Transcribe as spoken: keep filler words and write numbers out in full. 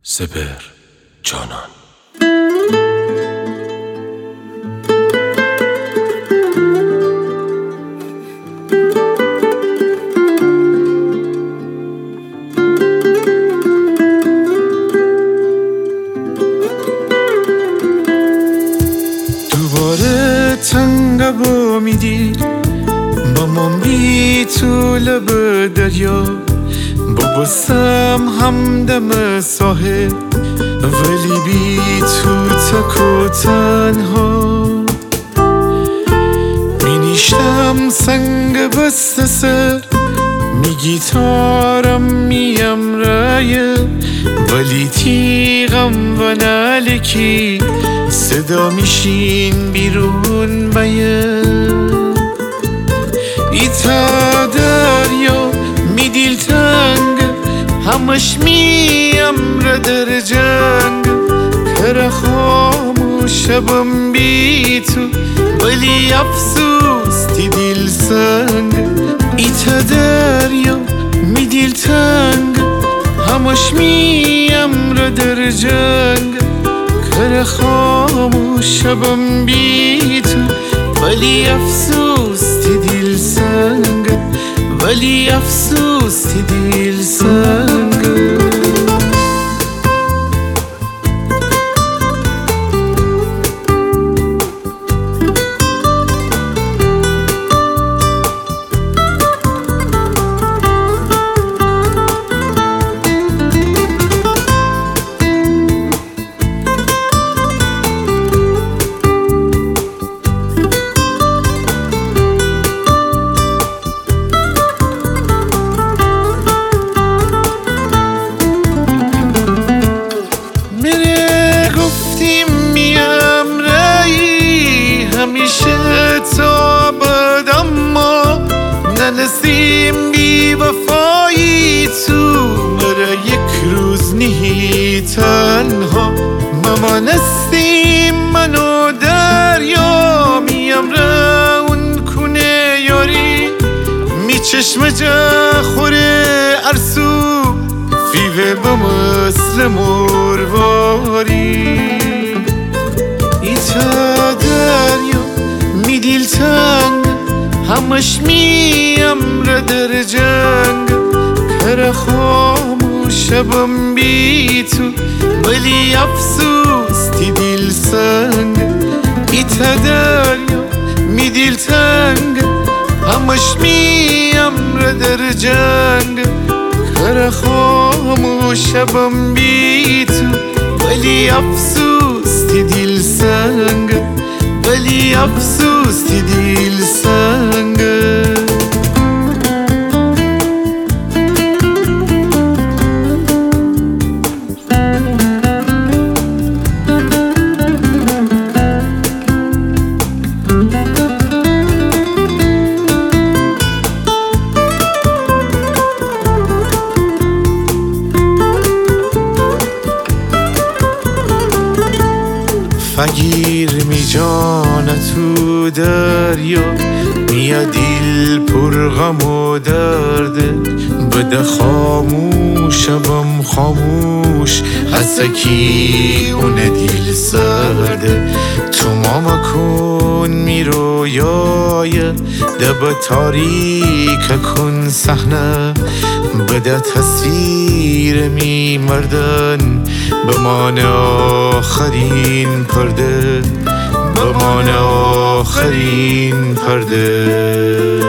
سپهر جانان. دوباره تنگ با میدی با من بی تو لب دریا، با بسم همدم ساحل ولی بی تو تک و تنها. می نیشتم سنگ بسته سر، می گیتارم میم رایه، ولی تیغم و نالکی صدا میشین بیرون بیه. ایتا دریا می دیل تنگ، همش میم را در جنگ، کر خاموشم بی تو ولی افسوس تی دیل سنگ. ایتا دریا می دیل تنگ، همش میم را در جنگ، کر خاموشم بی تو ولی افسوس تی دیل سنگ، ولی افسوس تی دیل سنگ. همیشه تا ابد اما ننسیم بی وفایی تو، مرا یک روز نهی تنها ممانستیم من و دریا. میم رون کنه یاری می چشم جا خوره ارسو فیوه با مثل مرواری. ایتا دریا می دیل تنگ، همش میم را در جنگ، کر خاموشم بی تو ولی افسوس تی دیل سنگ. ایتا دریا می دیل تنگ، همش میم را در جنگ، کر خاموشم بی تو ولی افسوس تی دیل سنگ، ولی افسوس تی دیل سنگ. فگیر می جان تو دریا، میا دیل پر غم و درده، بده خاموشم خاموش حسکی اون دیل سرده. تو ماما کن می رویای دب تاریک کن صحنه، بده تصویر می مردن بمان آخرین پرده، بمان آخرین پرده.